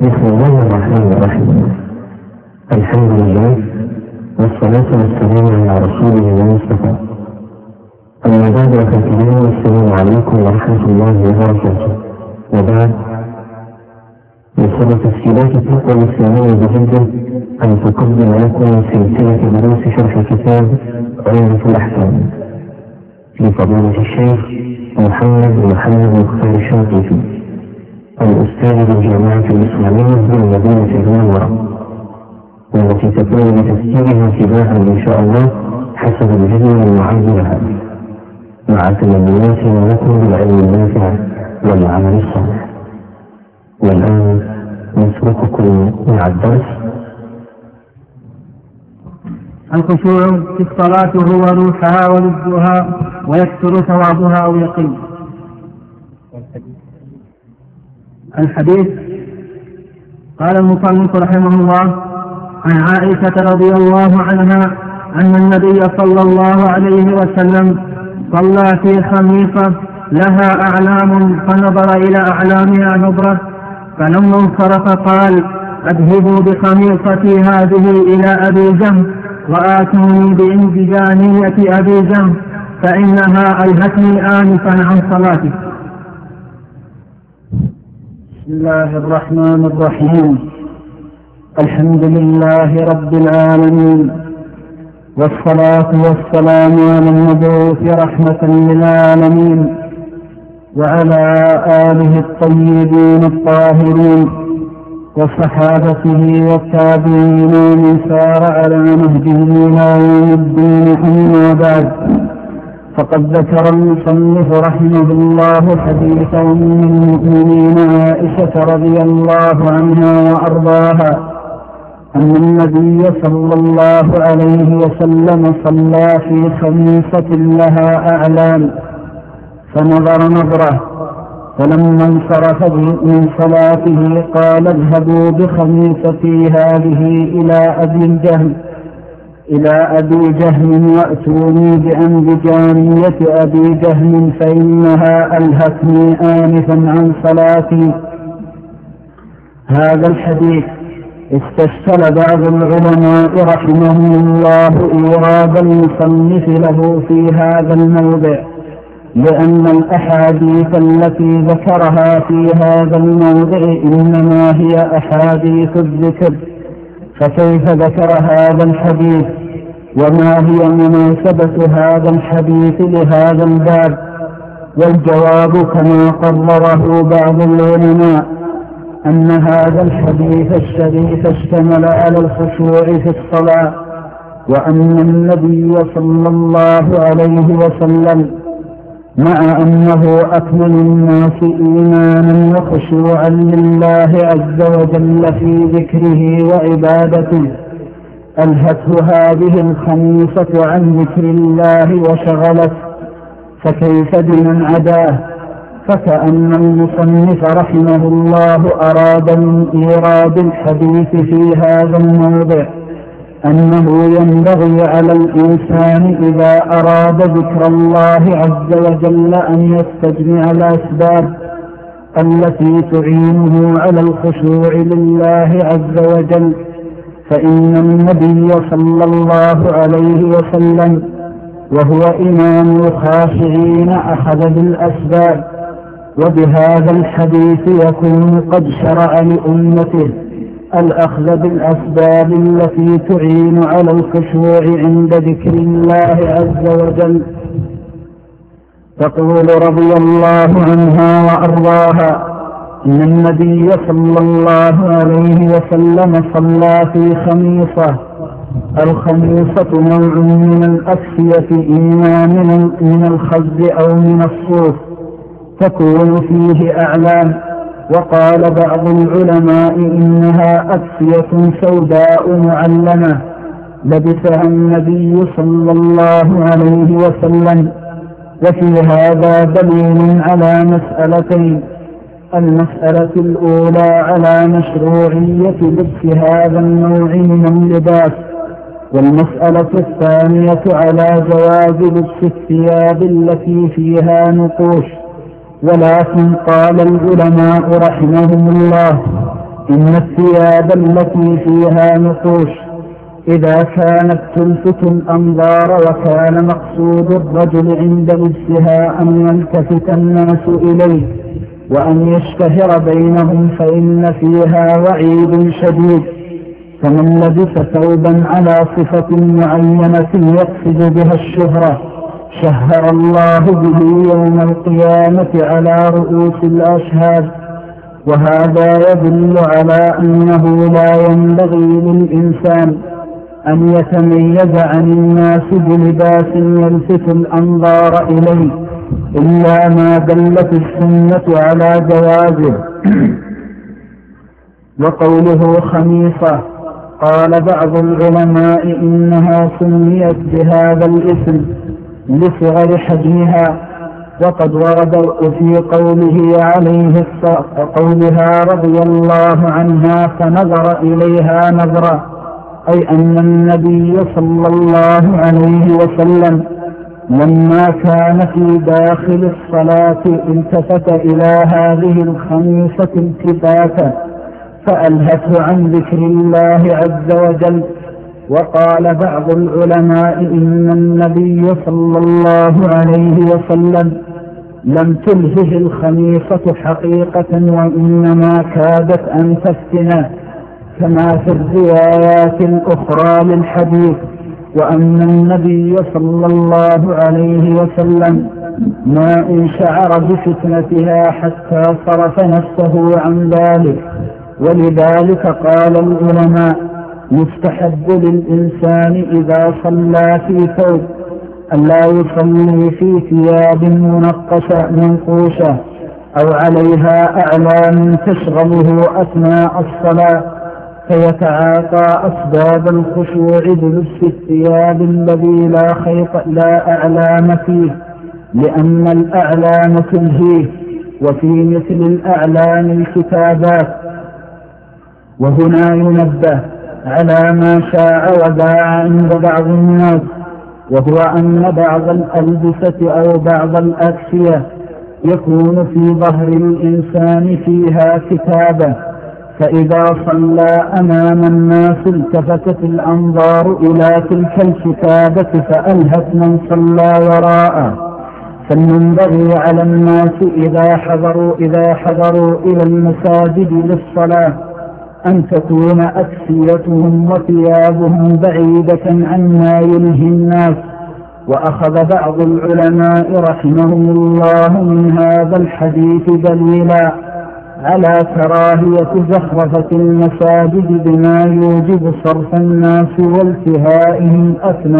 بسم الله الرحمن الرحيم. الحمد لله والصلاة والسلام على رسوله المصطفى. أما بعد فالكلام والسلام عليكم ورحمة الله وبركاته. وبعد، بسبب تسهيلات الطاقة الإسلامية بجدة أن تقدم لكم سلسلة دروس شرح كتاب عمدة الأحكام لفضيلة الشيخ محمد مختار الشنقيطي، الأستاذ بالجامعة الإسلامية بالمدينة المنورة، والتي تكون بتسجيلها تباعا إن شاء الله حسب الجدول المعد لها، مع تمنياتنا لكم بالعلم النافع والعمل الصالح. والآن نترككم مع الدرس. الخشوع في الصلاة هو روحها ولبها، ويكثر ثوابها أو يقل. الحديث قال المصنف رحمه الله: عن عائشة رضي الله عنها أن النبي صلى الله عليه وسلم صلى في خميصة لها أعلام، فنظر إلى أعلامها نظرة، فلما انصرف قال: أذهبوا بخميصتي هذه إلى أبي جهم، وآتوني بإنجانية أبي جهم، فإنها ألهتني آنفا عن صلاتي. بسم الله الرحمن الرحيم. الحمد لله رب العالمين، والصلاة والسلام على المبعوث رحمة للعالمين، وعلى آله الطيبين الطاهرين، وصحابته والتابعين ومن سار على نهجه إلى يوم الدين. أما بعد، فقد ذكر المصنف رحمه الله حديث أم المؤمنين عائشة رضي الله عنها وأرضاها أن النبي صلى الله عليه وسلم صلى في خميصة لها أعلام، فنظر نظرة، فلما انصرف من صلاته قال: اذهبوا بخميصتي هذه إلى أبي جهم وأتوني بأنبجانية أبي جهم، فإنها ألهتني آنفا عن صلاتي. هذا الحديث استشكل بعض العلماء رحمهم الله إيراد المصنف له في هذا الموضع، لأن الأحاديث التي ذكرها في هذا الموضع إنما هي أحاديث الذكر، فكيف ذكر هذا الحديث؟ وما هي مناسبة هذا الحديث لهذا الباب؟ والجواب كما قرره بعض العلماء أن هذا الحديث الشريف اشتمل على الخشوع في الصلاة، وأن النبي صلى الله عليه وسلم مع أنه أكمل الناس إيمانا وخشوعا لله عز وجل في ذكره وعبادته، ألهته هذه الخميصة عن ذكر الله وشغلت، فكيف بمن عداه؟ فكأن المصنف رحمه الله أراد من إيراد الحديث في هذا الموضع أنه ينبغي على الإنسان إذا أراد ذكر الله عز وجل أن يستجمع الأسباب التي تعينه على الخشوع لله عز وجل، فإن النبي صلى الله عليه وسلم وهو إمام الخاشعين أخذ بالأسباب، وبهذا الحديث يكون قد شرع لأمته الأخذ بالأسباب التي تعين على الخشوع عند ذكر الله عز وجل. تقول رضي الله عنها وأرضاها إن النبي صلى الله عليه وسلم صلى في خميصة. الخميصة نوع من الأكسية، إما من الخز أو من الصوف، تكون فيه أعلام. وقال بعض العلماء إنها أكسية سوداء معلمة لبسها النبي صلى الله عليه وسلم. وفي هذا دليل على مسألتين: المسألة الأولى على مشروعية لبس هذا النوع من اللباس، والمسألة الثانية على جواز لبس الثياب التي فيها نقوش. ولكن قال العلماء رحمهم الله إن الثياب التي فيها نقوش إذا كانت تلفت الأنظار وكان مقصود الرجل عند لبسها أن يلتفت الناس إليه وأن يشتهر بينهم فإن فيها وعيد شديد. فمن لبس ثوبا على صفة معينة يقصد بها الشهرة شهر الله به يوم القيامة على رؤوس الأشهاد. وهذا يدل على أنه لا ينبغي للإنسان أن يتميز عن الناس بلباس يلفت الأنظار إليه إلا ما دلت السنة على جوازه. وقوله خميصة قال بعض العلماء إنها سميت بهذا الاسم لصغر حجمها، وقد ورد في قولها رضي الله عنها فنظر إليها نظرة، أي أن النبي صلى الله عليه وسلم لما كان في داخل الصلاة التفت إلى هذه الخميصة التفاتا فألهته عن ذكر الله عز وجل. وقال بعض العلماء إن النبي صلى الله عليه وسلم لم تلهه الخميصة حقيقة وإنما كادت أن تفتنه كما في الروايات الأخرى للحديث. وأن النبي صلى الله عليه وسلم ما إن شعر بفتنتها حتى صرف نفسه عن ذلك. ولذلك قال العلماء يستحب للإنسان إذا صلى في ثوب ألا يصلي في ثياب منقوشة أو عليها أعلام تشغله أثناء الصلاة فيتعاطى أسباب الخشوع بلبس الثياب الذي لا أعلام فيه، لأن الأعلام تلهيه، وفي مثل الأعلام الكتابات. وهنا ينبه على ما شاع وذاع عند بعض الناس، وهو أن بعض الألبسة أو بعض الأكسية يكون في ظهر الإنسان فيها كتابة، فإذا صلى أمام الناس التفتت الأنظار إلى تلك الكتابة فألهت من صلى وراءه. فالمنبغي على الناس إذا حضروا إلى المساجد للصلاة أن تكون أكسيتهم وثيابهم بعيدة عما يلهي الناس. وأخذ بعض العلماء رحمهم الله من هذا الحديث دليلا على كراهية زخرفة المساجد بما يوجب صرف الناس والتهائهم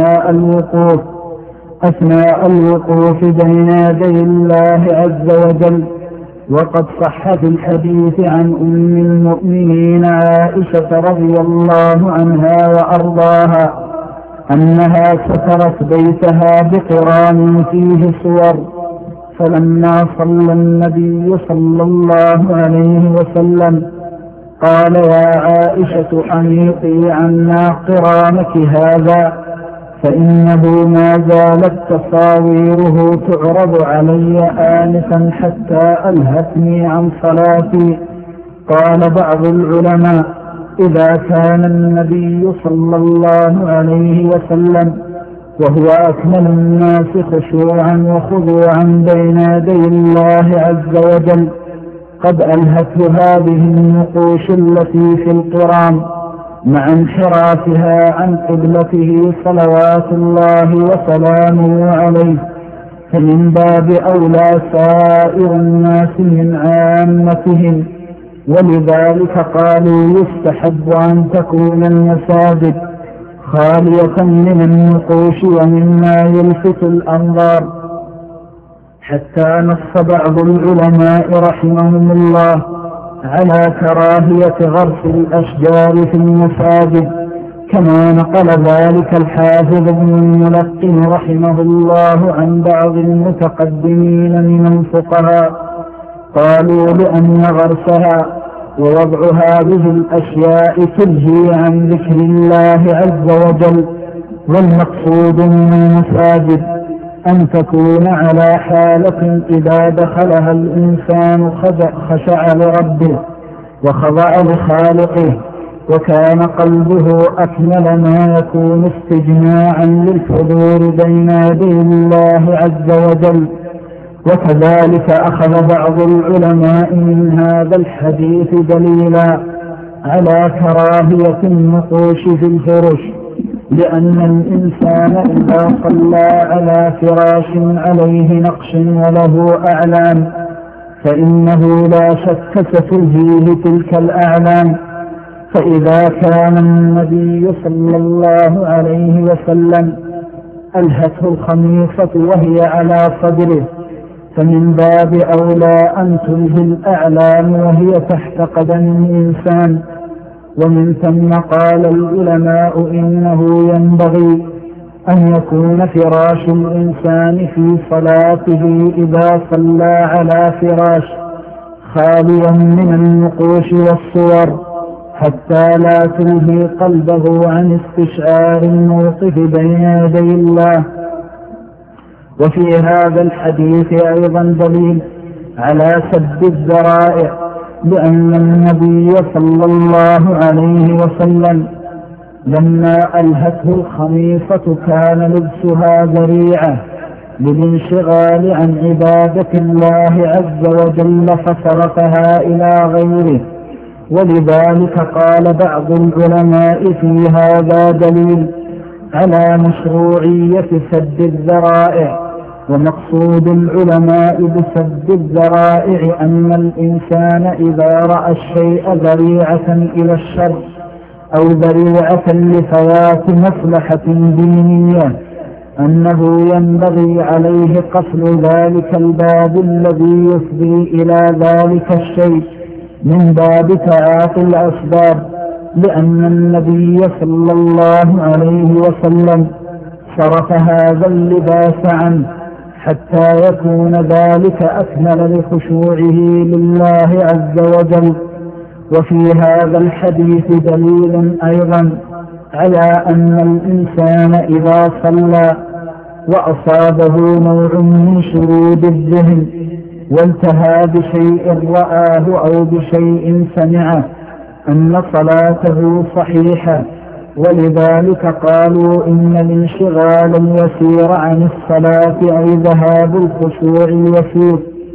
أثناء الوقوف بين يدي الله عز وجل. وقد صح في الحديث عن أم المؤمنين عائشة رضي الله عنها وأرضاها أنها سترت بيتها بقران فيه صور، فلما صلى النبي صلى الله عليه وسلم قال يا عائشة أميطي عنا قرانك هذا، فإنه ما زالت تصاويره تعرض علي آنفا حتى ألهتني عن صلاتي. قال بعض العلماء إذا كان النبي صلى الله عليه وسلم وهو أكمل الناس خشوعا وخضوعا بين يدي الله عز وجل قد ألهته هذه النقوش التي في القرآن مع انحرافها عن قبلته صلوات الله وسلامه عليه، فمن باب أولى سائر الناس من عامتهم. ولذلك قالوا يستحب أن تكون المساجد خالية من النقوش ومما يلفت الأنظار، حتى نص بعض العلماء رحمهم الله على كراهية غرس الأشجار في المساجد، كما نقل ذلك الحافظ ابن الملقن رحمه الله عن بعض المتقدمين من الفقهاء. قالوا لأن غرسها ووضع هذه الأشياء تلهي عن ذكر الله عز وجل، والمقصود من المساجد أن تكون على حالة إذا دخلها الإنسان خشع لربه، وخضع لخالقه، وكان قلبه أكمل ما يكون استجماعا للحضور بين يدي الله عز وجل. وكذلك أخذ بعض العلماء من هذا الحديث دليلا على كراهية النقوش في الفرش، لأن الإنسان إذا صلى على فراش عليه نقش وله أعلام فإنه لا شك ستلهيه تلك الأعلام. فإذا كان النبي صلى الله عليه وسلم ألهته الخميصة وهي على صدره، فمن باب أولى أن تلهي الأعلام وهي تحت قدم الإنسان. ومن ثم قال العلماء إنه ينبغي أن يكون فراش الإنسان في صلاته إذا صلى على فراش خاليا من النقوش والصور، حتى لا تلهي قلبه عن استشعار الموقف بين يدي الله. وفي هذا الحديث أيضا دليل على سد الذرائع، لأن النبي صلى الله عليه وسلم لما ألهته الخميصة كان لبسها ذريعة للانشغال عن عبادة الله عز وجل فصرفها إلى غيره. ولذلك قال بعض العلماء في هذا دليل على مشروعية سد الذرائع. ومقصود العلماء بسد الذرائع أن الإنسان إذا رأى الشيء ذريعة إلى الشر أو ذريعة لفوات مصلحة دينية أنه ينبغي عليه قفل ذلك الباب الذي يفضي إلى ذلك الشيء من باب تعاطي الأسباب، لأن النبي صلى الله عليه وسلم صرف هذا اللباس عنه حتى يكون ذلك أكمل لخشوعه لله عز وجل. وفي هذا الحديث دليل أيضا على أن الإنسان إذا صلى وأصابه نوع من شرود الذهن والتهى بشيء رآه أو بشيء سمعه أن صلاته صحيحة. ولذلك قالوا إن الانشغال اليسير عن الصلاة أي ذهاب الخشوع اليسير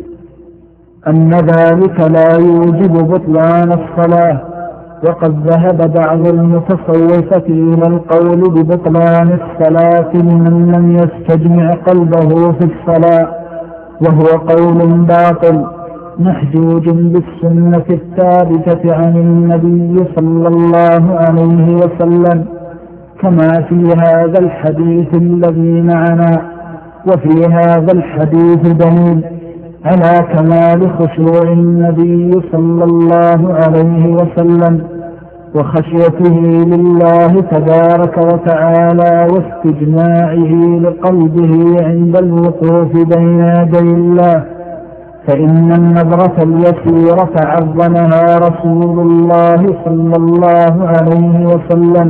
أن ذلك لا يوجب بطلان الصلاة. وقد ذهب بعض المتصوفة إلى القول ببطلان الصلاة لمن لم يستجمع قلبه في الصلاة، وهو قول باطل محجوج بالسنة الثابتة عن النبي صلى الله عليه وسلم، كما في هذا الحديث الذي معنا. وفي هذا الحديث دليل على كمال خشوع النبي صلى الله عليه وسلم وخشيته لله تبارك وتعالى واستجماعه لقلبه عند الوقوف بين يدي الله. فإن النظرة اليسيرة عظمها رسول الله صلى الله عليه وسلم.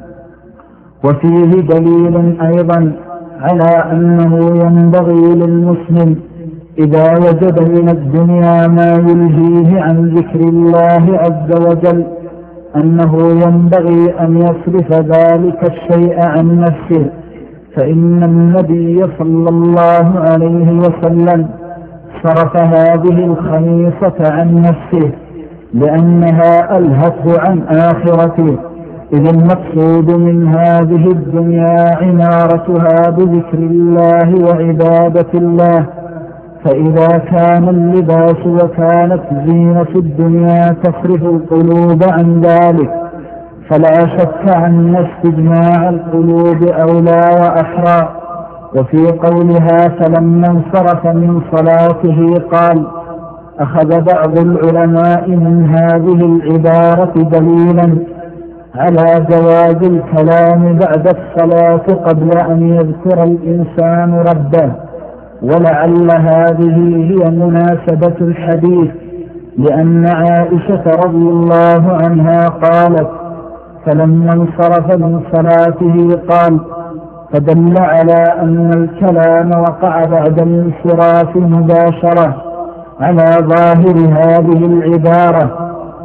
وفيه دليل أيضا على أنه ينبغي للمسلم إذا وجد من الدنيا ما يلهيه عن ذكر الله عز وجل أنه ينبغي أن يصرف ذلك الشيء عن نفسه، فإن النبي صلى الله عليه وسلم صرف هذه الخميصة عن نفسه لأنها ألهته عن آخرته، إذ المقصود من هذه الدنيا عمارتها بذكر الله وعبادة الله. فإذا كان اللباس وكانت زينة الدنيا تصرف القلوب عن ذلك فلا شك أن استجماع القلوب أولى وأحرى. وفي قولها فلما انصرف من صلاته قال أخذ بعض العلماء من هذه العبارة دليلا على جواز الكلام بعد الصلاة قبل أن يذكر الإنسان ربه. ولعل هذه هي مناسبة الحديث، لأن عائشة رضي الله عنها قالت فلما انصرف من صلاته قال، فدل على أن الكلام وقع بعد الانصراف مباشرة على ظاهر هذه العبارة.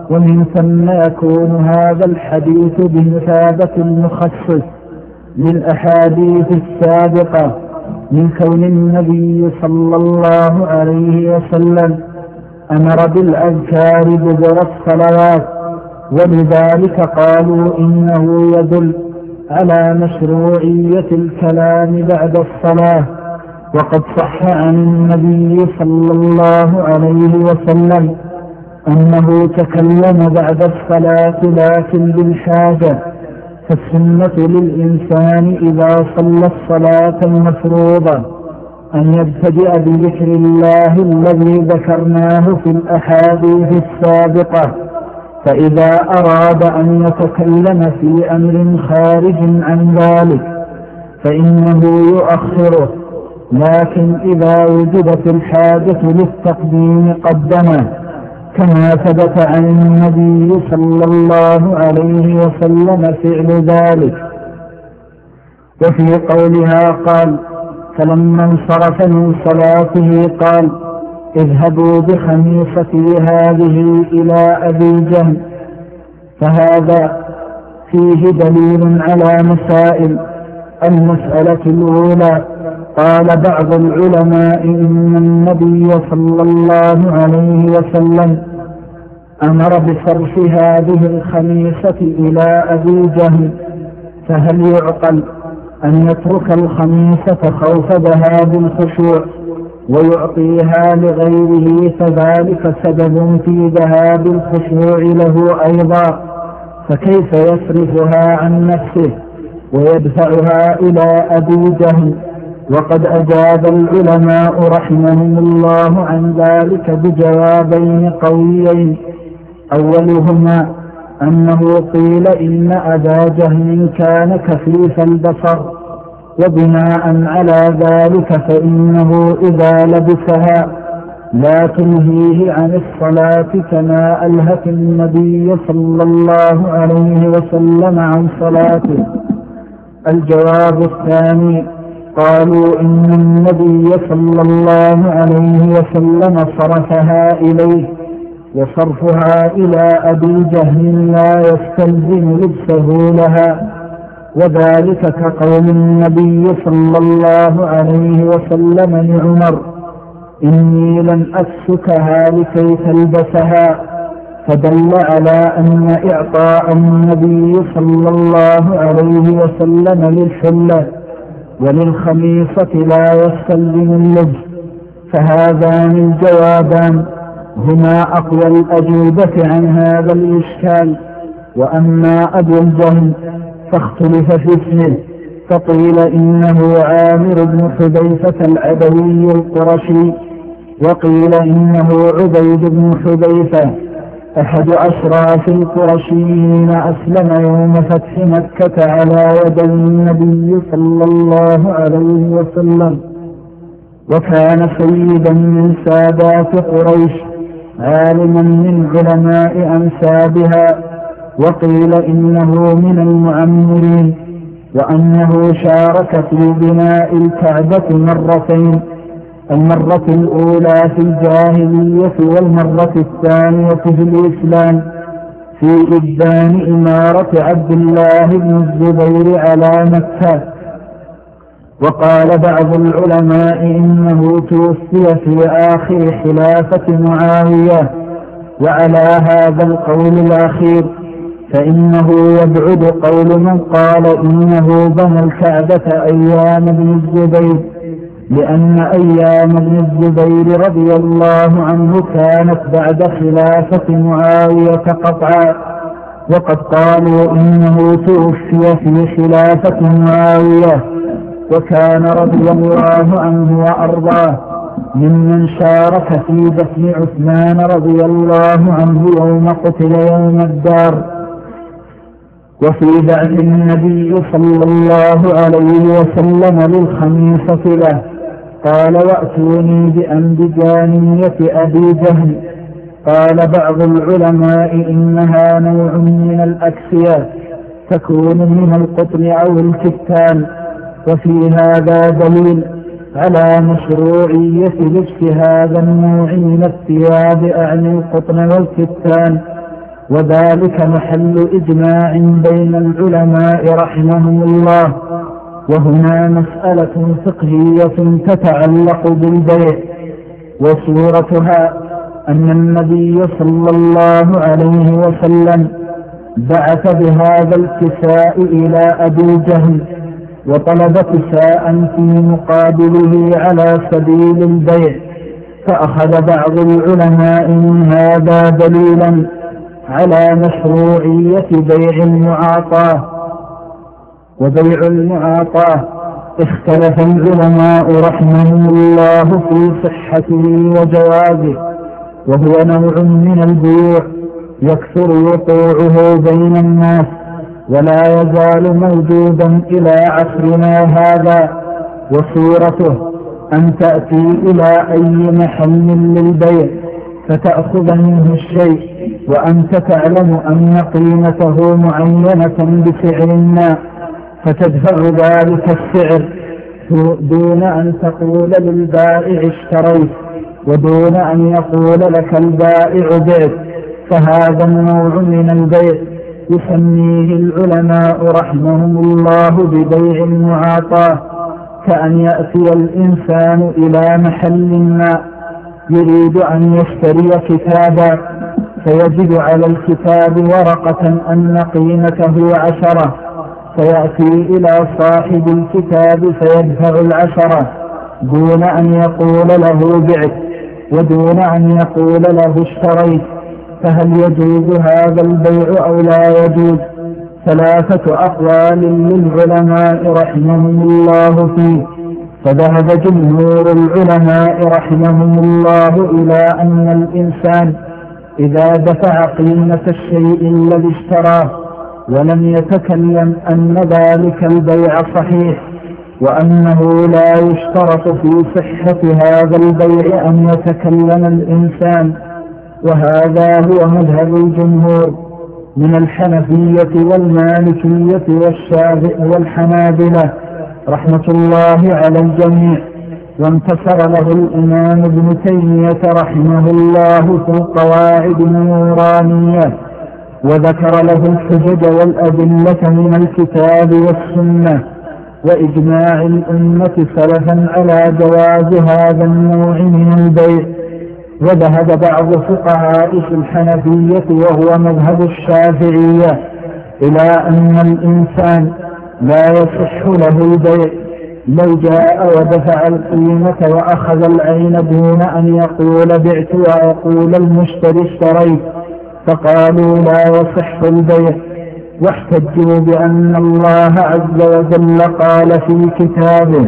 ومن ثم يكون هذا الحديث بمثابة المخصص للأحاديث السابقة من كون النبي صلى الله عليه وسلم أمر بالأذكار دبر الصلوات، ولذلك قالوا إنه يدل على مشروعية الكلام بعد الصلاة. وقد صح عن النبي صلى الله عليه وسلم أنه تكلم بعد الصلاة لكن بالحاجة، فالسنة للإنسان إذا صلى الصلاة المفروضة أن يبتدئ بذكر الله الذي ذكرناه في الأحاديث السابقة، فإذا أراد أن يتكلم في أمر خارج عن ذلك فإنه يؤخره، لكن إذا وجدت الحاجة للتقديم قدمه، كما ثبت عن النبي صلى الله عليه وسلم فعل ذلك. وفي قولها قال: فلما انصرف من صلاته قال: اذهبوا بخميصتي هذه إلى أبي جهل. فهذا فيه دليل على مسائل. المسألة الأولى: قال بعض العلماء إن النبي صلى الله عليه وسلم أمر بصرف هذه الخميصة إلى أبي جهل، فهل يعقل أن يترك الخميصة خوف ذهاب الخشوع ويعطيها لغيره، فذلك سبب في ذهاب الخشوع له أيضا، فكيف يصرفها عن نفسه ويدفعها إلى أبي جهل؟ وقد أجاب العلماء رحمهم الله عن ذلك بجوابين قويين: أولهما أنه قيل إن أبا جهل كان كفيف البصر، وبناء على ذلك فإنه إذا لبسها لا تنهيه عن الصلاة كما ألهت النبي صلى الله عليه وسلم عن صلاته. الجواب الثاني: قالوا إن النبي صلى الله عليه وسلم صرفها إليه، وصرفها إلى أبي جهل لا يستلزم لبسه لها، وذلك كقول النبي صلى الله عليه وسلم لعمر: إني لن أكسكها لكي تلبسها، فدل على أن إعطاء النبي صلى الله عليه وسلم للحلة وللخميصة لا يستلزم اللبس. فهذان الجوابان هما أقوى الأجوبة عن هذا الإشكال. وأما أبو الجهل فاختلف في اسمه، فقيل إنه عامر بن حذيفة العدوي القرشي، وقيل إنه عبيد بن حذيفة أحد أشراف القرشيين أسلم يوم فتح مكة على يدي النبي صلى الله عليه وسلم، وكان سيدا من سادات قريش، عالما من علماء أنسابها، وقيل إنه من المعمرين، وأنه شارك في بناء الكعبة مرتين، المرة الأولى في الجاهلية والمرة الثانية في الإسلام، في إبان إمارة عبد الله بن الزبير على مكة. وقال بعض العلماء إنه توفي في آخر خلافة معاوية، وعلى هذا القول الأخير فإنه يبعد قول من قال إنه بنى الكعبة أيام ابن الزبير، لأن أيام ابن الزبير رضي الله عنه كانت بعد خلافة معاوية قطعا، وقد قالوا إنه توفي في خلافة معاوية، وكان رضي الله عنه وأرضاه ممن شارك في دفن عثمان رضي الله عنه يوم قتل يوم الدار. وفي بعث النبي صلى الله عليه وسلم للخميصة له قال: وأتوني بأنبجانية أبي جهل. قال بعض العلماء إنها نوع من الأكسية تكون من القطن أو الكتان، وفي هذا دليل على مشروعية لبس هذا النوع من الثياب أعني القطن والكتان، وذلك محل إجماع بين العلماء رحمهم الله. وهنا مسألة فقهية تتعلق بالبيع، وصورتها أن النبي صلى الله عليه وسلم بعث بهذا الكساء إلى أبي جهل وطلب كساء في مقابله على سبيل البيع، فأخذ بعض العلماء من هذا دليلا على مشروعية بيع المعاطاة. وبيع المعاطاة اختلف العلماء رحمهم الله في صحته وجوازه، وهو نوع من البيوع يكثر وقوعه بين الناس ولا يزال موجودا إلى عصرنا هذا. وصورته أن تأتي إلى أي محل للبيع فتأخذ منه الشيء وأنت تعلم أن قيمته معينة بسعر ما، فتدفع ذلك السعر دون أن تقول للبائع اشتريت ودون أن يقول لك البائع بعت. فهذا النوع من البيع يسميه العلماء رحمهم الله ببيع المعاطاة، كأن يأتي الإنسان إلى محل ما يريد أن يشتري كتابا، فيجد على الكتاب ورقة أن قيمته 10، فيأتي إلى صاحب الكتاب فيدفع 10 دون أن يقول له بعت ودون أن يقول له اشتريت. فهل يجوز هذا البيع أو لا يجوز؟ 3 أقوال للعلماء رحمهم الله فيه. فذهب جمهور العلماء رحمهم الله إلى أن الإنسان إذا دفع قيمة الشيء الذي اشتراه ولم يتكلم أن ذلك البيع صحيح، وأنه لا يشترط في صحة هذا البيع أن يتكلم الإنسان. وهذا هو مذهب الجمهور من الحنفية والمالكية والشافعية والحنابلة رحمة الله على الجميع. وانتصر له الإمام ابن تيمية رحمه الله في القواعد النورانية، وذكر له الحجج والأدلة من الكتاب والسنة وإجماع الأمة سلفا على جواز هذا النوع من البيع. وذهب بعض فقهاء في الحنفية وهو مذهب الشافعية إلى أن الإنسان لا يصح له البيع لو جاء ودفع القيمة وأخذ العين دون أن يقول بعت ويقول المشتري اشتريت، فقالوا لا يصح البيع. واحتجوا بأن الله عز وجل قال في كتابه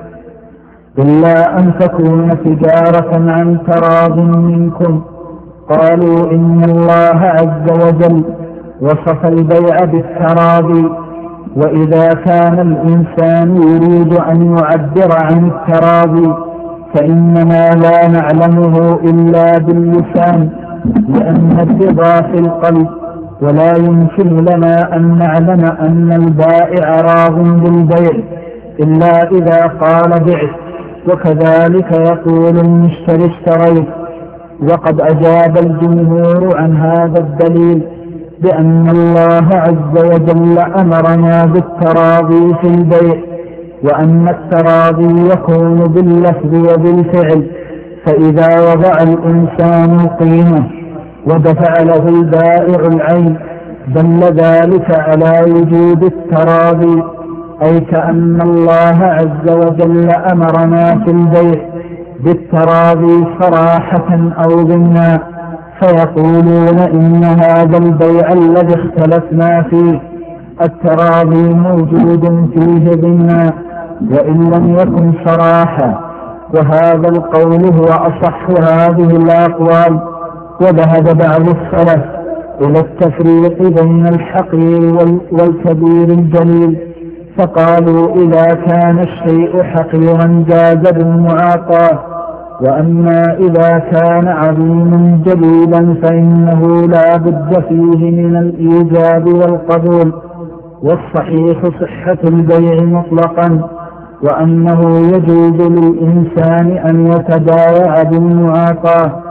إلا أن تكون تجارة عن تراض منكم. قالوا إن الله عز وجل وصف البيع بالتراضي، وإذا كان الإنسان يريد أن يعبر عن التراضي فإننا لا نعلمه إلا باللسان، لأن الرضا في القلب، ولا يمكن لنا أن نعلم أن البائع راض بالبيع إلا إذا قال بعت، وكذلك يقول المشتري اشتريت. وقد أجاب الجمهور عن هذا الدليل بأن الله عز وجل أمرنا بالتراضي في البيع، وأن التراضي يكون باللفظ وبالفعل. فإذا وضع الإنسان القيمة ودفع له البائع العين دل ذلك على وجود التراضي، أي كأن الله عز وجل أمرنا في البيع بالتراضي صراحة أو ضمنا. فيقولون إن هذا البيع الذي اختلفنا فيه التراضي موجود فيه ضمنا وإن لم يكن صراحة، وهذا القول هو أصح هذه الأقوال. وذهب بعض السلف إلى التفريق بين الحقير والكبير الجليل، فقالوا إذا كان الشيء حقيرا جاز بالمعاطاة، وأما إذا كان عظيما جليلا فإنه لا بد فيه من الإيجاب والقبول. والصحيح صحة البيع مطلقا، وأنه يجوز للإنسان أن يتبايع بالمعاطاة.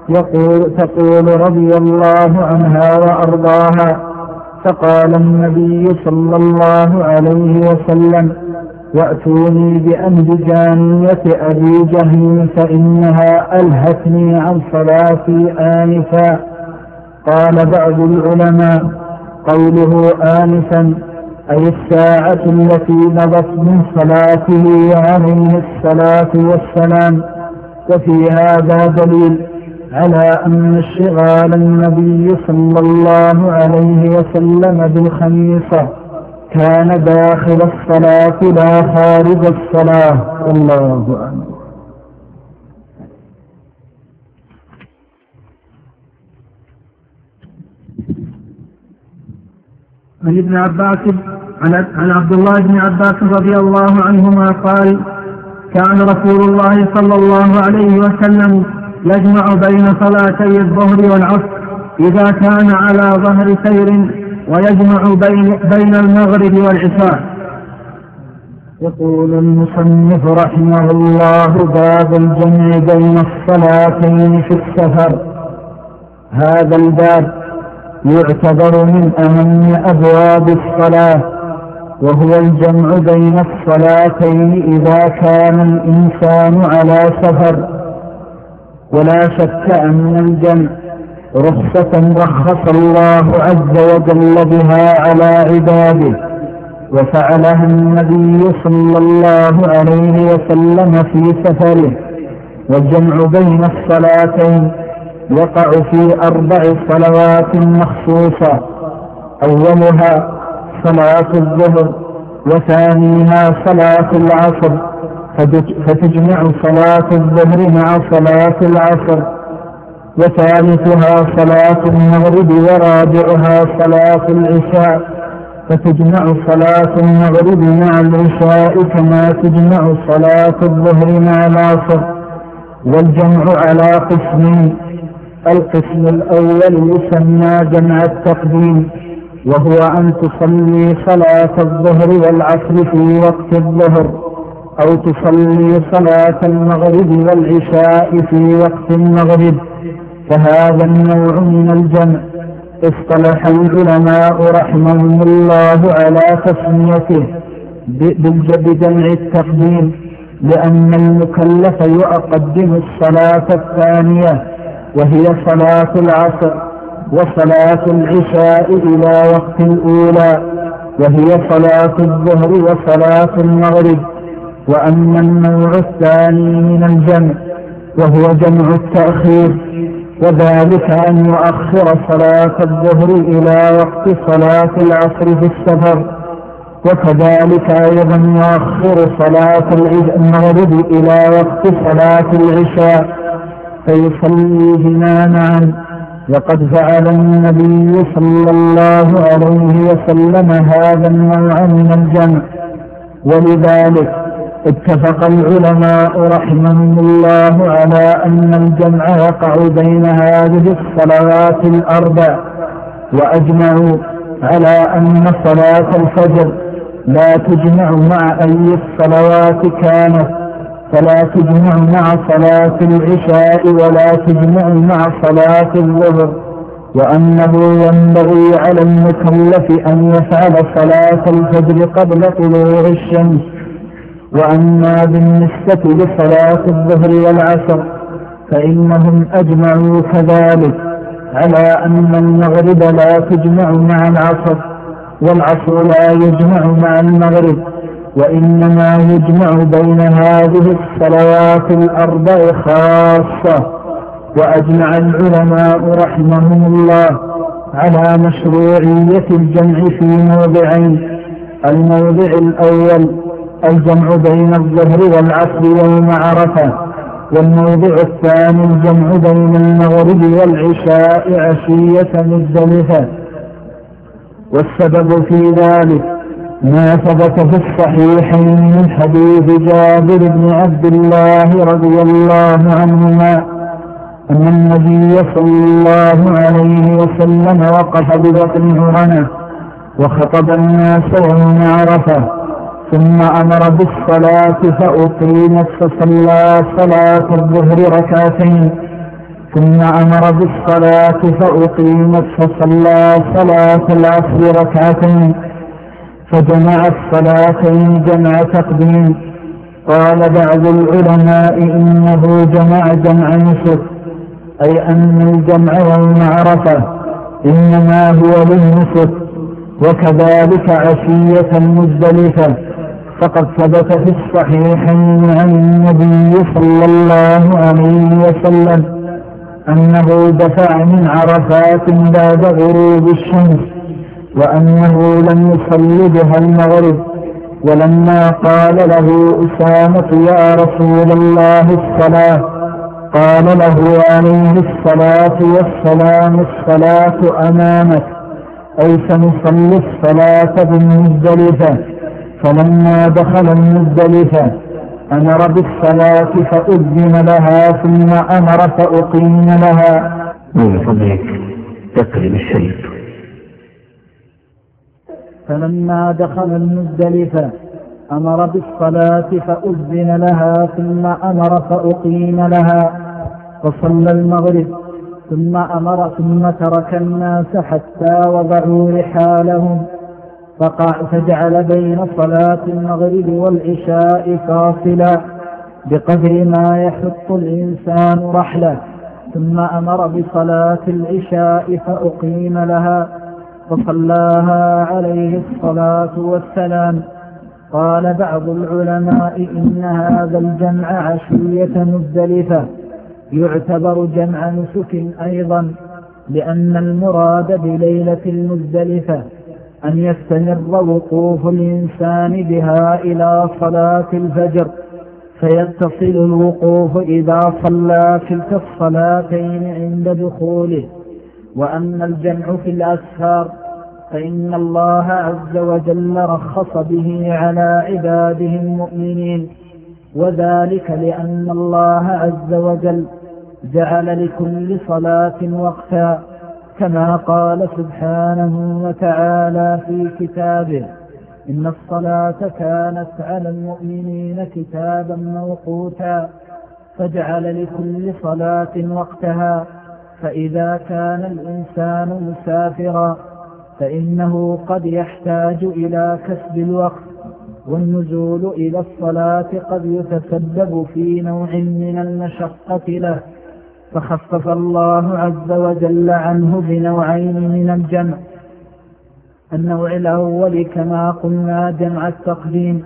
تقول رضي الله عنها وأرضاها. فقال النبي صلى الله عليه وسلم: وأتوني بأنبجانية أبي جهل فإنها ألهتني عن صلاتي آنفا. قال بعض العلماء: قوله آنفا أي الساعة التي مضت من صلاته عليه الصلاة والسلام. وفي هذا دليل على أن اشتغال النبي صلى الله عليه وسلم بالخميصة كان داخل الصلاة لا خارج الصلاة. الله أعلم. عن ابن عباس عن عبد الله بن عباس رضي الله عنهما قال: كان رسول الله صلى الله عليه وسلم يجمع بين صلاتي الظهر والعصر إذا كان على ظهر سير، ويجمع بين المغرب والعشاء. يقول المصنف رحمه الله: باب الجمع بين الصلاتين في السفر. هذا الباب يعتبر من أهم أبواب الصلاة، وهو الجمع بين الصلاتين إذا كان الإنسان على سفر. ولا شك أن الجمع رخصة رخص الله عز وجل بها على عباده، وفعلها النبي صلى الله عليه وسلم في سفره. والجمع بين الصلاتين يقع في 4 صلوات مخصوصة: أولها صلاة الظهر، وثانيها صلاة العصر، فتجمع صلاة الظهر مع صلاة العصر، وثالثها صلاة المغرب، ورابعها صلاة العشاء، فتجمع صلاة المغرب مع العشاء كما تجمع صلاة الظهر مع العصر. والجمع على قسمين: القسم الأول يسمى جمع التقديم، وهو أن تصلي صلاة الظهر والعصر في وقت الظهر، أو تصلي صلاة المغرب والعشاء في وقت المغرب. فهذا النوع من الجمع اصطلح العلماء رحمهم الله على تسميته بجمع التقديم، لأن المكلف يقدم الصلاة الثانية وهي صلاة العصر، وصلاة العشاء إلى وقت الأولى وهي صلاة الظهر وصلاة المغرب. وأما النوع الثاني من الجمع وهو جمع التأخير، وذلك أن يؤخر صلاة الظهر إلى وقت صلاة العصر في السفر، وكذلك أيضا يؤخر صلاة المغرب إلى وقت صلاة العشاء فيصليهما معا. وقد فعل النبي صلى الله عليه وسلم هذا النوع من الجمع، ولذلك اتفق العلماء رحمهم الله على أن الجمع يقع بين هذه الصلوات ال4، وأجمعوا على أن صلاة الفجر لا تجمع مع أي الصلوات كانت، فلا تجمع مع صلاة العشاء ولا تجمع مع صلاة الظهر، وأنه ينبغي على المكلف أن يفعل صلاة الفجر قبل طلوع الشمس. وأما بالنسبة لصلاة الظهر والعصر فإنهم أجمعوا كذلك على أن المغرب لا تجمع مع العصر، والعصر لا يجمع مع المغرب، وإنما يجمع بين هذه الصلوات ال4 خاصة. وأجمع العلماء رحمهم الله على مشروعية الجمع في موضعين: الموضع الأول الجمع بين الظهر والعصر يوم عرفة، والموضع الثاني الجمع بين المغرب والعشاء عشية مزدلفة. والسبب في ذلك ما ثبت في الصحيحين من حديث جابر بن عبد الله رضي الله عنهما أن النبي صلى الله عليه وسلم وقف ببطن عرنة وخطب الناس يوم عرفة، ثم أمر بالصلاة فأقيمت، فصلى صلاة الظهر ركعتين، ثم أمر بالصلاة فأقيمت فصلى صلاة العصر ركعتين، فجمع الصلاتين جمع تقديم. قال بعض العلماء إنه جمع نسك، أي أن الجمع يوم عرفة إنما هو للنسك، وكذلك عشية مزدلفة، فقد ثبت في الصحيحين عن النبي صلى الله عليه وسلم أنه دفع من عرفات بعد غروب الشمس، وأنه لم يصل بها المغرب. ولما قال له أسامة يا رسول الله الصلاة، قال له عليه الصلاة والسلام الصلاة أمامك، أي سنصلي الصلاة بالمزدلفة. فلما دخل المزدلفة أمر بالصلاة فأذن لها، ثم أمر فأقيم لها. من فضلك تقرب الشيء. فلما دخل المزدلفة أمر بالصلاة فأذن لها، ثم أمر فأقيم لها، فصلى المغرب، ثم ترك الناس حتى وضعوا رحالهم، فجعل بين صلاة المغرب والعشاء فاصلا بقدر ما يحط الإنسان رحله، ثم أمر بصلاة العشاء فأقيم لها، فصلاها عليه الصلاة والسلام. قال بعض العلماء إن هذا الجمع عشية مزدلفة يعتبر جمع نسك أيضا، لأن المراد بليلة المزدلفة أن يستمر وقوف الإنسان بها إلى صلاة الفجر، فيتصل الوقوف إذا صلى تلك الصلاتين عند دخوله. وأما الجمع في الأسفار فإن الله عز وجل رخص به على عباده المؤمنين، وذلك لأن الله عز وجل جعل لكل صلاة وقتا، كما قال سبحانه وتعالى في كتابه إن الصلاة كانت على المؤمنين كتابا موقوتا، فجعل لكل صلاة وقتها. فإذا كان الإنسان مسافرا فإنه قد يحتاج إلى كسب الوقت، والنزول إلى الصلاة قد يتسبب في نوع من المشقة له، فخفف الله عز وجل عنه بنوعين من الجمع. النوع الأول كما قلنا جمع التقديم،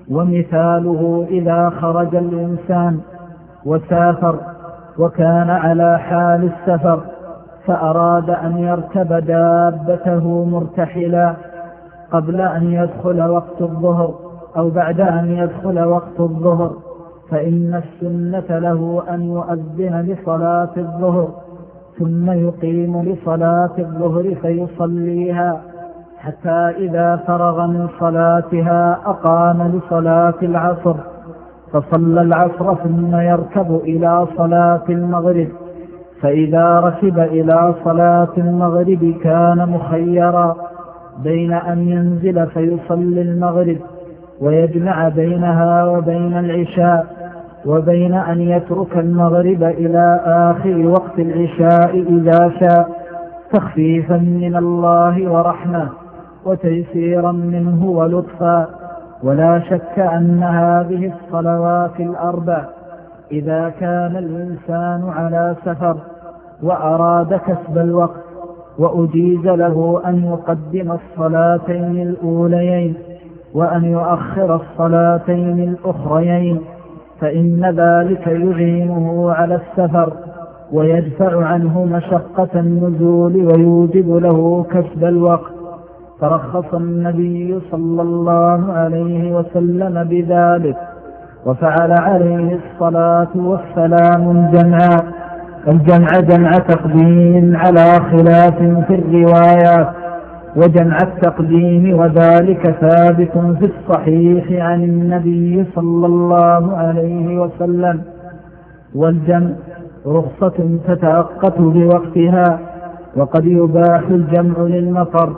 ومثاله إذا خرج الإنسان وسافر وكان على حال السفر فأراد أن يركب دابته مرتحلا قبل أن يدخل وقت الظهر أو بعد أن يدخل وقت الظهر، فإن السنة له أن يؤذن لصلاة الظهر ثم يقيم لصلاة الظهر فيصليها، حتى إذا فرغ من صلاتها أقام لصلاة العصر فصلى العصر، ثم يركب إلى صلاة المغرب. فإذا ركب إلى صلاة المغرب كان مخيرا بين أن ينزل فيصلي المغرب ويجمع بينها وبين العشاء، وبين أن يترك المغرب إلى آخر وقت العشاء إذا شاء، تخفيفا من الله ورحمة وتيسيرا منه ولطفا. ولا شك أن هذه الصلوات الأربع إذا كان الإنسان على سفر وأراد كسب الوقت وأجيز له أن يقدم الصلاتين الأوليين وأن يؤخر الصلاتين الأخريين، فإن ذلك يعينه على السفر ويدفع عنه مشقة النزول ويوجب له كسب الوقت. فرخص النبي صلى الله عليه وسلم بذلك، وفعل عليه الصلاة والسلام الجمع جمع تقديم على خلاف في الروايات، وجمع التقديم وذلك ثابت في الصحيح عن النبي صلى الله عليه وسلم. والجمع رخصة تتأقت بوقتها، وقد يباح الجمع للمطر،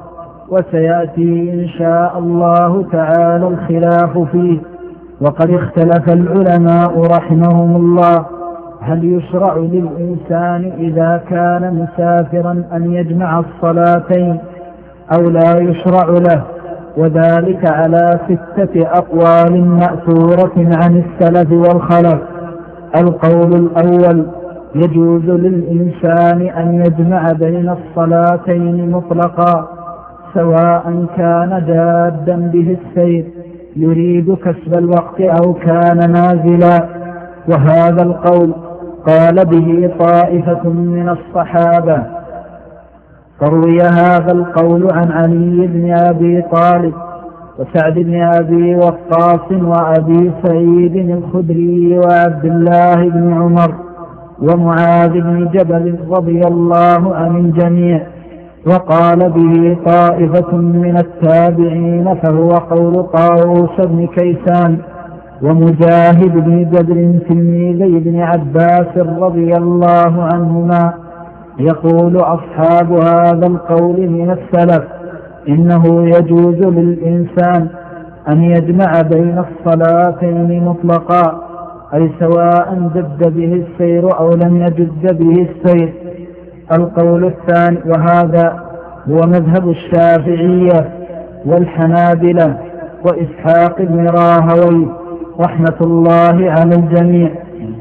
وسيأتي إن شاء الله تعالى الخلاف فيه. وقد اختلف العلماء رحمهم الله هل يشرع للإنسان إذا كان مسافرا أن يجمع الصلاتين أو لا يشرع له؟ وذلك على 6 أقوال مأثورة عن السلف والخلف. القول الأول: يجوز للإنسان أن يجمع بين الصلاتين مطلقا، سواء كان جادا به السير يريد كسب الوقت أو كان نازلا، وهذا القول قال به طائفة من الصحابة. فروي هذا القول عن علي بن أبي طالب وسعد بن أبي وقاص وأبي سعيد الخدري وعبد الله بن عمر ومعاذ بن جبل رضي الله عن الجميع، وقال به طائفة من التابعين، فهو قول طاووس بن كيسان ومجاهد بن جبل تلميذي بن عباس رضي الله عنهما. يقول أصحاب هذا القول من السلف: إنه يجوز للإنسان أن يجمع بين الصلاتين مطلقا، أي سواء جد به السير أو لم يجد به السير. القول الثاني، وهذا هو مذهب الشافعية والحنابلة وإسحاق بن راهويه رحمة الله على الجميع.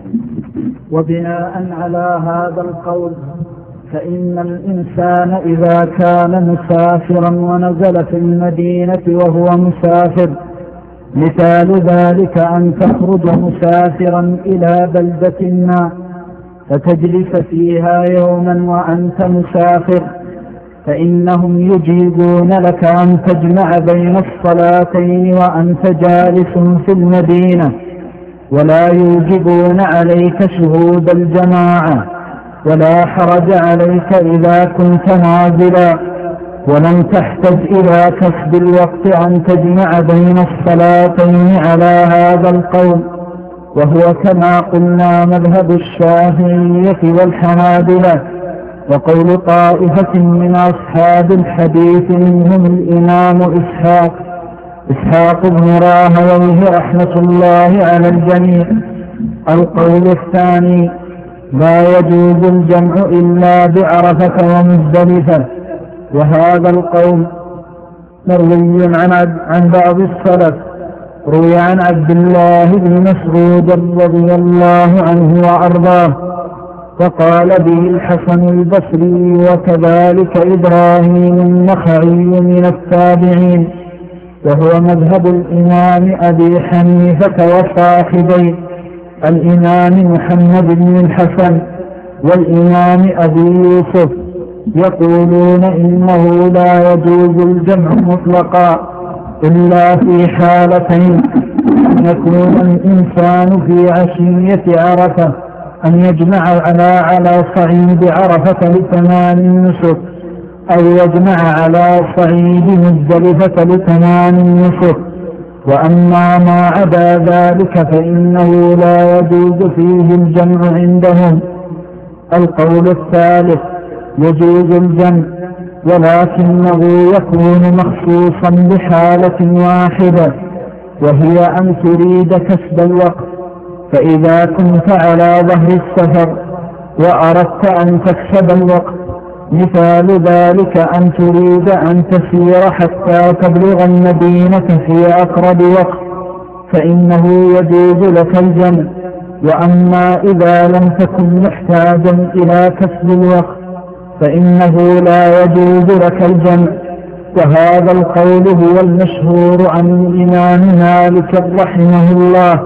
وبناء على هذا القول فإن الإنسان إذا كان مسافرا ونزل في المدينة وهو مسافر، مثال ذلك أن تخرج مسافرا إلى بلدة ما فتجلس فيها يوما وأنت مسافر، فإنهم يجيزون لك أن تجمع بين الصلاتين وأنت جالس في المدينة، ولا يوجبون عليك شهود الجماعة، ولا حرج عليك إذا كنت نازلا، ولم تحتج إلى كسب الوقت أن تجمع بين الصلاتين على هذا القول، وهو كما قلنا مذهب الشافعية والحنابلة، وقول طائفة من أصحاب الحديث منهم الإمام إسحاق بن راهويه رحمة الله على الجميع. القول الثاني: لا يجوز الجمع إلا بعرفة ومزدلفة، وهذا القول مروي عن بعض السلف. روي عن عبد الله بن مسعود رضي الله عنه وأرضاه، وقال به الحسن البصري وكذلك إبراهيم النخعي من التابعين، وهو مذهب الإمام أبي حنيفة وصاحبيه الإمام محمد بن الحسن والإمام أبي يوسف، يقولون إنه لا يجوز الجمع مطلقا إلا في حالتين: أن يكون الإنسان في عشية عرفة، أن يجمع على صعيد عرفة لتمام النسك، أو يجمع على صعيد مزدلفة لتمام النسك. وأما ما عدا ذلك فإنه لا يجوز فيه الجمع عندهم. القول الثالث: يجوز الجمع، ولكنه يكون مخصوصا بحالة واحدة، وهي أن تريد كسب الوقت. فإذا كنت على ظهر السفر وأردت أن تكسب الوقت، مثال ذلك أن تريد أن تسير حتى تبلغ المدينة في أقرب وقت، فإنه يجوز لك الجمع. وأما إذا لم تكن محتاجا إلى كسب الوقت فإنه لا يجوز لك الجمع. وهذا القول هو المشهور عن الإمام مالك رحمه الله،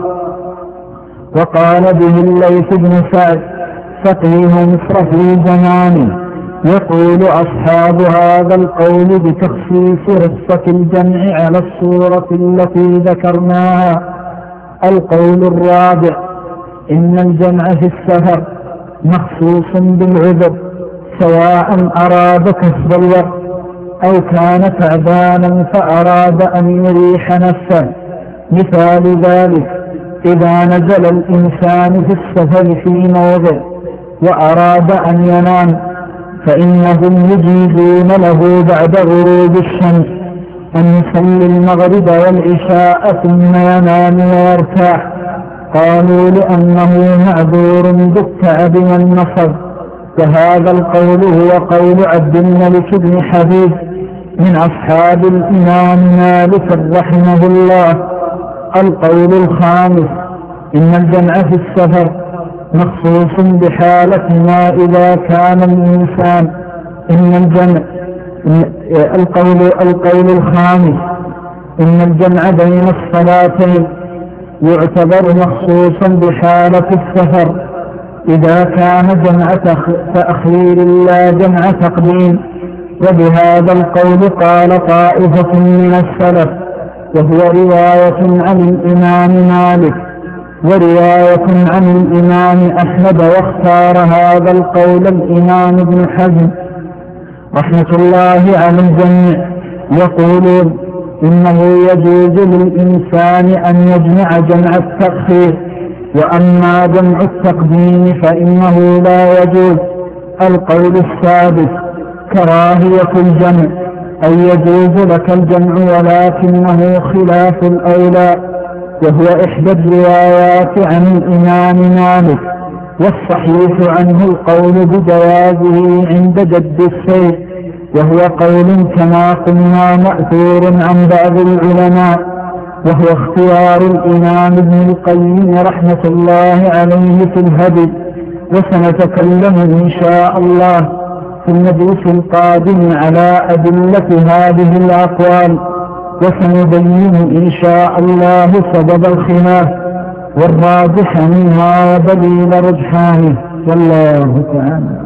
وقال به الليث بن سعد فقيه مصر في زمانه. يقول أصحاب هذا القول بتخصيص رخصة الجمع على الصورة التي ذكرناها. القول الرابع: إن الجمع في السفر مخصوص بالعذر، سواء أراد كسب الوقت أو كان تعبانا فأراد أن يريح نفسه. مثال ذلك: إذا نزل الإنسان في السفر في موضع وأراد أن ينام، فإنهم يجيزون له بعد غروب الشمس أن يصلي المغرب والعشاء ثم ينام ويرتاح، قالوا لأنه معذور بالتعب والنصب. وهذا القول هو قول عبد الملك بن حبيب من أصحاب الإمام مالك رحمه الله. القول الخامس: إن الجمع في السفر مخصوص بحالة ما إذا كان الإنسان القول الخامس: إن الجمع بين الصلاتين يعتبر مخصوصا بحالة السفر إذا كان جمع تأخير لا جمع تقديم. وبهذا القول قال طائفة من السلف، وهو رواية عن الإمام مالك ورواية عن الإمام أحمد. واختار هذا القول الإمام ابن حزم رحمة الله على الجميع، يقولون إنه يجوز للإنسان أن يجمع جمع التأخير، وأما جمع التقديم فإنه لا يجوز. القول السادس: كراهية الجمع، أي يجوز لك الجمع ولكنه خلاف الأولى، وهو إحدى الروايات عن الإمام مالك. والصحيح عنه القول بجوازه عند جد السيف، وهو قول كما قلنا مأثور عن بعض العلماء، وهو اختيار الإمام ابن القيم رحمة الله عليه في الهدي. وسنتكلم إن شاء الله في المجلس القادم على أدلة هذه الأقوال، وسنبين إن شاء الله سبب الخلاف والراجح منها ودليل رجحانه، والله تعالى.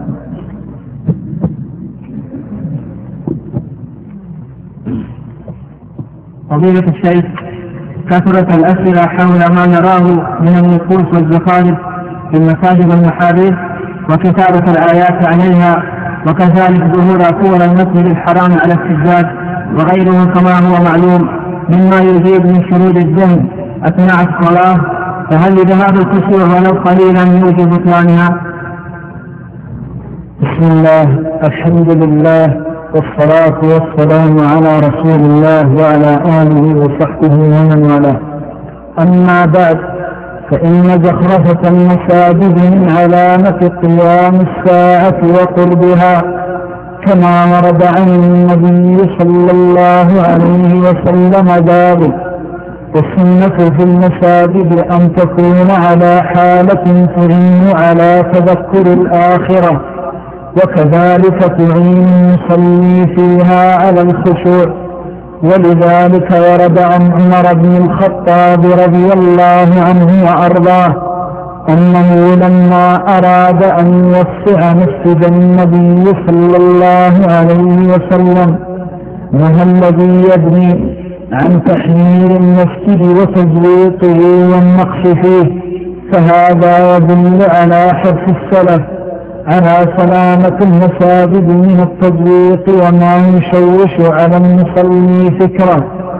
فضيلة الشيخ، كثرت الأسئلة حول ما نراه من النصوص والزخارف في المساجد والمحاريب وكتابة الآيات عليها، وكذلك ظهور صور المسجد الحرام على السجاد وغيره كما هو معلوم مما يزيد من شرود الذهن أثناء الصلاة، فهل لذهاب الخشوع ولو قليلا يوجب بطلانها؟ بسم الله، الحمد لله، والصلاة والسلام على رسول الله وعلى آله وصحبه ومن والاه. أما بعد، فإن زخرفة المساجد من علامة قيام الساعة وقربها، كما ورد عن النبي صلى الله عليه وسلم ذلك. والسنة في المساجد أن تكون على حالة تعين على تذكر الآخرة، وكذلك تعين المصلي فيها على الخشوع. ولذلك ورد عن عمر بن الخطاب رضي الله عنه وأرضاه أنه لما أراد أن يوسع مسجد النبي صلى الله عليه وسلم نهى الذي يبني عن تحمير المسجد وتزويقه والنقش فيه، فهذا يدل على حرص السلف على سلامة المساجد من التزويق وما يشوش على المصلي فكره.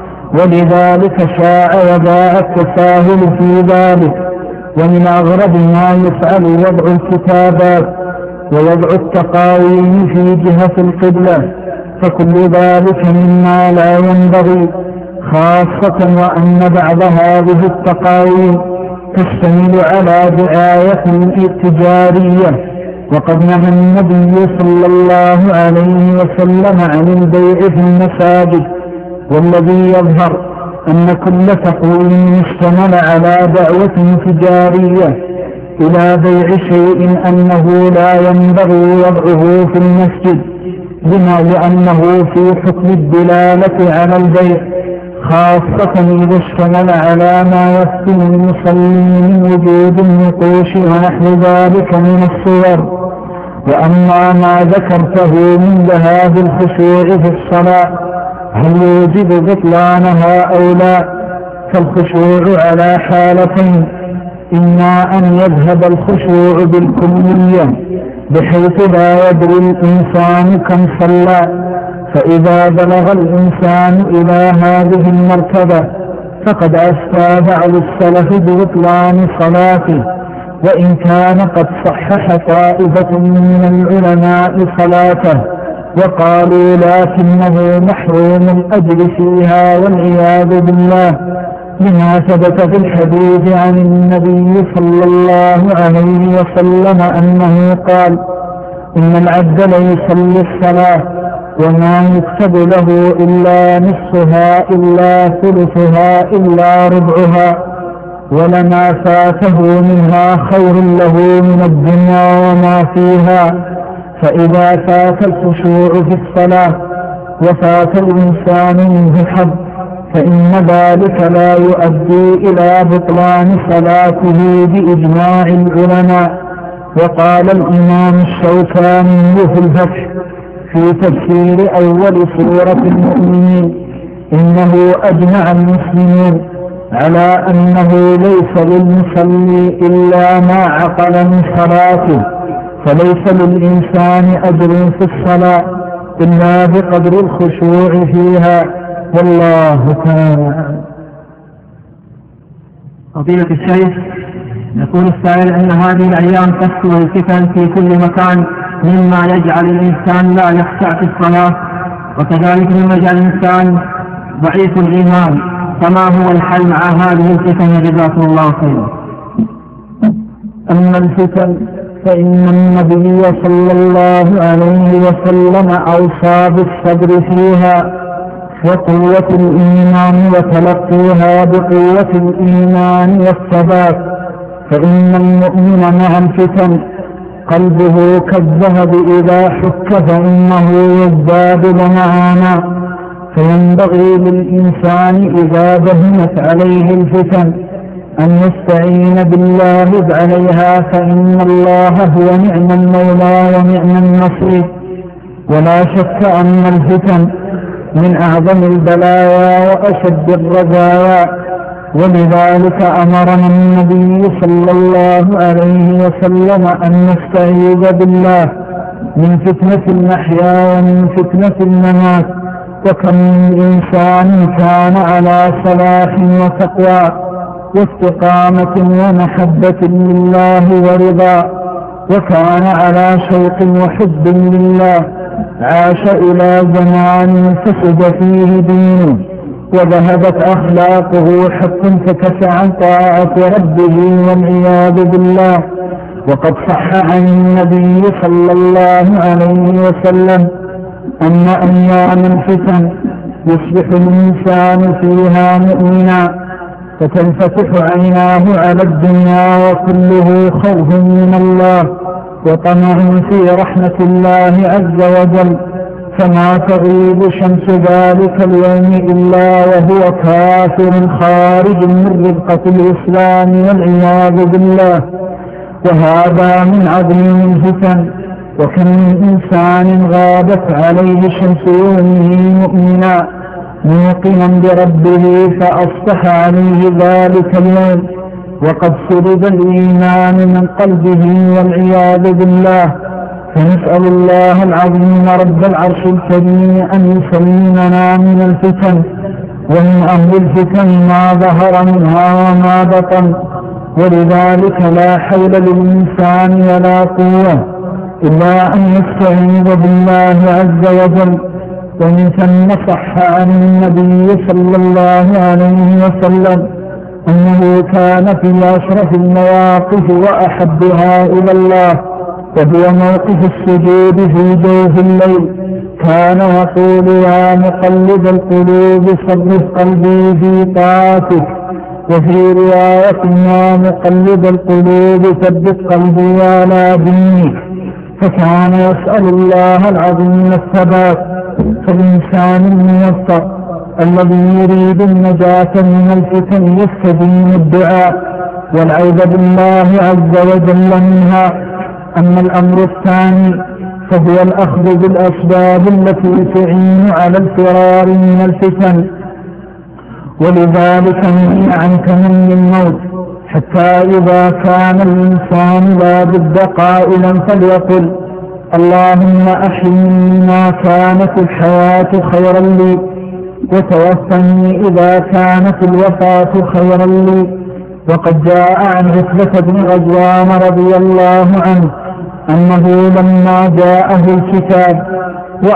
ولذلك شاع وباع التساهل في ذلك. ومن أغرب ما يفعل وضع الكتابات ووضع التقاويم في جهة القبلة، فكل ذلك مما لا ينبغي، خاصة وأن بعض هذه التقاويم تشتمل على دعاية تجارية. وقد نهى النبي صلى الله عليه وسلم عن البيع في المساجد. والذي يظهر أن كل تقويم اشتمل على دعوة تجارية إلى بيع شيء أنه لا ينبغي وضعه في المسجد، لأنه في حكم الدلالة على البيع، خاصة إذا اشتمل على ما يفتن المصلي من وجود النقوش ونحو ذلك من الصور. وأما ما ذكرته من ذهاب الخشوع في الصلاة هل يوجب بطلانها أو لا، فالخشوع على حالتين: إما أن يذهب الخشوع بالكلية بحيث لا يدري الإنسان كم صلى، فإذا بلغ الإنسان إلى هذه المرتبة فقد أفتى بعض السلف ببطلان صلاته، وإن كان قد صحح طائفة من العلماء صلاته وقالوا لكنه محروم الأجر فيها والعياذ بالله. لما ثبت في الحديث عن النبي صلى الله عليه وسلم أنه قال: إن العبد ليصلي الصلاة وما يكتب له إلا نصفها إلا ثلثها إلا ربعها، ولما فاته منها خير له من الدنيا وما فيها. فإذا فات الخشوع في الصلاة وفات الإنسان منه حظ فإن ذلك لا يؤدي إلى بطلان صلاته بإجماع العلماء. وقال الإمام الشوكاني في الفتح في تفسير أول سورة المؤمنين: إنه أجمع المسلمين على أنه ليس للمصلي إلا ما عقل من صلاته، فليس للإنسان أجر في الصلاة إلا بقدر الخشوع فيها، والله تعالى. فضيلة الشيخ، يقول السائل أن هذه الأيام تكثر الفتن في كل مكان مما يجعل الإنسان لا يخشع في الصلاة، وكذلك مما يجعل الإنسان ضعيف الإيمان، فما هو الحل مع هذه الفتن؟ جزاكم الله خيرا. أما الفتن فإن النبي صلى الله عليه وسلم أوصى بالصبر فيها وقوة الإيمان وتلقيها بقوة الإيمان والثبات، فإن المؤمن مع الفتن قلبه كالذهب إذا حك فإنه يزداد لمعانا، فينبغي للإنسان إذا دهمت عليه الفتن أن يستعين بالله عليها، فإن الله هو نعم المولى ونعم النصير. ولا شك أن الفتن من أعظم البلايا وأشد الرزايا، ولذلك أمرنا النبي صلى الله عليه وسلم أن نستعيذ بالله من فتنة المحيا ومن فتنة الممات. وكم من إنسان كان على صلاح وتقوى واستقامة ومحبة لله ورضا، وكان على شوق وحب لله، عاش إلى زمان فسد فيه دينه وذهبت أخلاقه حتى انتكس عن طاعة ربه والعياذ بالله. وقد صح عن النبي صلى الله عليه وسلم أن أيام الفتن يصبح الإنسان فيها مؤمنا فتنفتح عيناه على الدنيا وكله خوف من الله وطمع في رحمة الله عز وجل، فما تغيب شمس ذلك اليوم إلا وهو كافر خارج من ربقة الإسلام والعياذ بالله. وهذا من عظيم الفتن. وكم من إنسان غابت عليه شمس يومه مؤمنا موقنا بربه فأصبح عليه ذلك اليوم وقد سلب الإيمان من قلبه والعياذ بالله. فنسأل الله العظيم رب العرش الكريم أن يسلمنا من الفتن، ومن أمر الفتن ما ظهر منها وما بطن. ولذلك لا حول للإنسان ولا قوة إلا أن يستعيذ بالله عز وجل. ومن ثم صح عن النبي صلى الله عليه وسلم أنه كان في أشرف المواقف وأحبها إلى الله وهو موقف السجود في جوف الليل. كان يقول: يا مقلب القلوب صرف قلبي في طاعتك. وفي رواية: يا مقلب القلوب ثبت قلبي على دينك. فكان يسأل الله العظيم الثبات. فالإنسان الموفق الذي يريد النجاة من الفتن يستدين الدعاء والعوذ بالله عز وجل منها. أما الأمر الثاني فهو الأخذ بالأسباب التي تعين على الفرار من الفتن. ولذلك نهي عن تمني الموت، حتى إذا كان الإنسان لا بد قائلا فليقل: اللهم أحيني ما كانت الحياة خيرا لي، وتوفني إذا كانت الوفاة خيرا لي. وقد جاء عن عتبة بن غزوان رضي الله عنه أنه لما جاءه الكتاب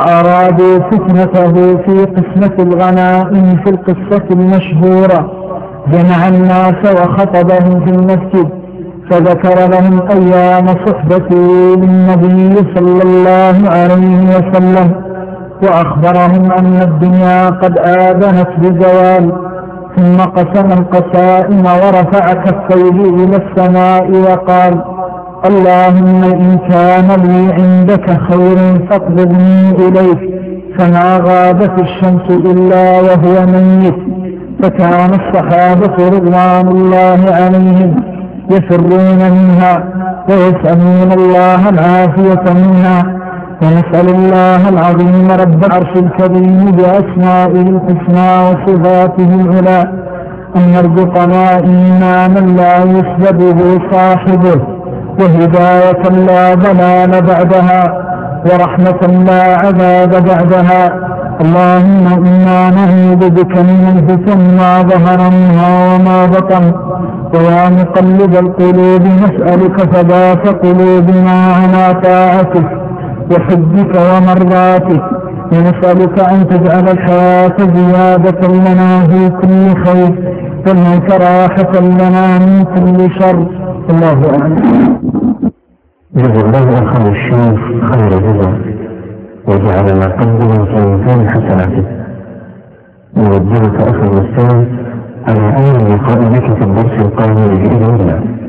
وأرادوا فتنته في قسمة الغنائم في القصة المشهورة جمع الناس وخطبهم في المسجد فذكر لهم أيام صحبته للنبي صلى الله عليه وسلم وأخبرهم أن الدنيا قد آذنت بزوال، ثم قسم القسائم ورفع كفيه إلى السماء وقال: اللهم إن كان لي عندك خير فاقبضني إليك، فما غابت الشمس إلا وهو ميت. فكان الصحابة رضوان الله عليهم يفرون منها ويسألون الله العافية منها، ونسأل الله العظيم رب العرش الكريم بأسمائه الحسنى وصفاته العلى أن يرزقنا إيمانا لا يسلبه صاحبه، وهداية لا ضلال بعدها، ورحمة لا عذاب بعدها. اللهم إنا نعوذ بك من الفتن ما ظهر منها وما بطن، ويا مقلب القلوب نسألك ثبات قلوبنا على طاعتك وحبك ومرضاتك، ونسألك أن تجعل الحياة زيادة لنا في كل خير والموت راحة لنا من كل شر. الله أعلم. جزا الله أخذ الشيخ خير جزا وجعل ما قدم في ميزان حسناته. نوجهك أخي الأستاذ على أي لقاء بك في الدرس القادم بإذن الله.